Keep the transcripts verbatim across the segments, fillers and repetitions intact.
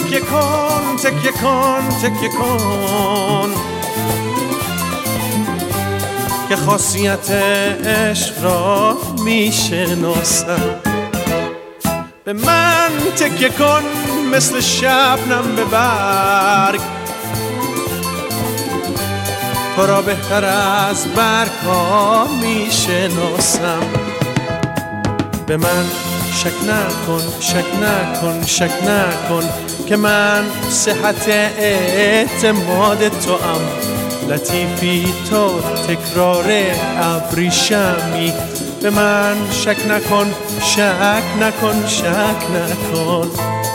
تکیه کن تکیه کن تکیه کن که خاصیت عشق را میشناسم. به من تکیه کن مثل شبنم به برگ، تو را بهتر از برگ ها میشناسم. به من شک نکن شک نکن شک نکن که من صحت اعتماد تو ام. لطیفی تو تکرار ابریشمی. به من شک نکن شک نکن شک نکن.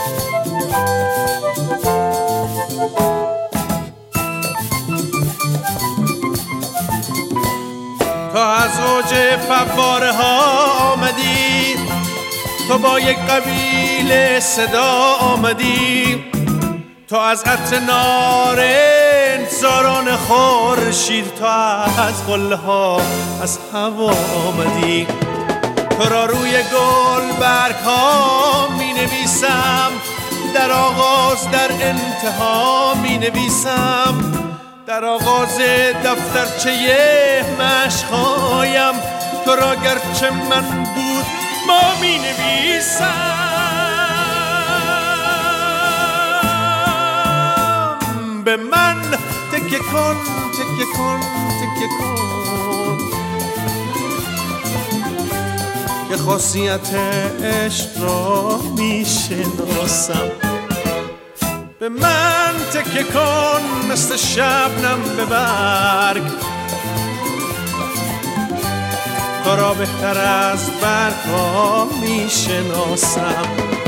تو از اوج فواره ها آمدی، تو با یک قبیله صدا آمدی، تو از عطر نارنج زاران خورشید، تو از قله ها از هوا آمدی. تو را روی گل برگ ها می نویسم، در آغاز در انتها می نویسم، در آغاز دفترچه مشقایم تو را گرچه من بود ما می نویسم. به من تکیه کن تکیه کن تکیه کن که خاصیت عشق را می شناسم. به من تکیه کن مثل شبنم به برگ، تو را بهتر از برگ ها می شناسم.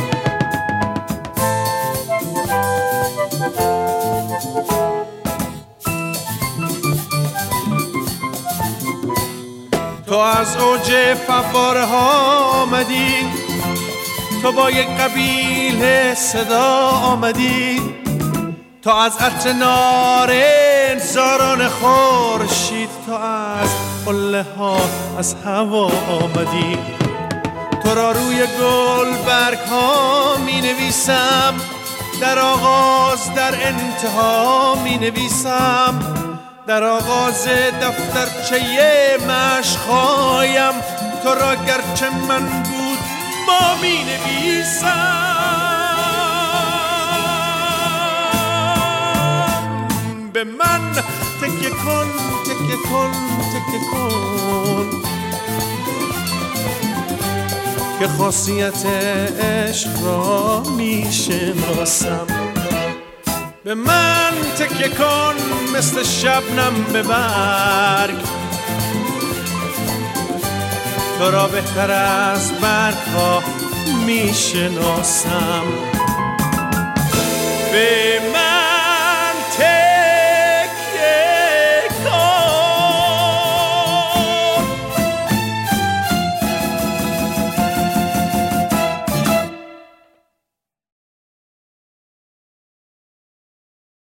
تو از اوج فواره ها آمدی، تو با یک قبیله صدا آمدی، تو از عطر نارنج زاران خورشید، تو از قله ها از هوا آمدی. تو را روی گل برگ ها می نویسم، در آغاز در انتها می نویسم، در آغاز دفترچه مشقایم تو را گرچه من بود ما می نویسم. به من تکیه کن تکیه کن تکیه کن که خاصیت عشق را می شناسم. به من تکیه کن مثل شبنم به برگ، تو را بهتر از برگ ها می شناسم. به من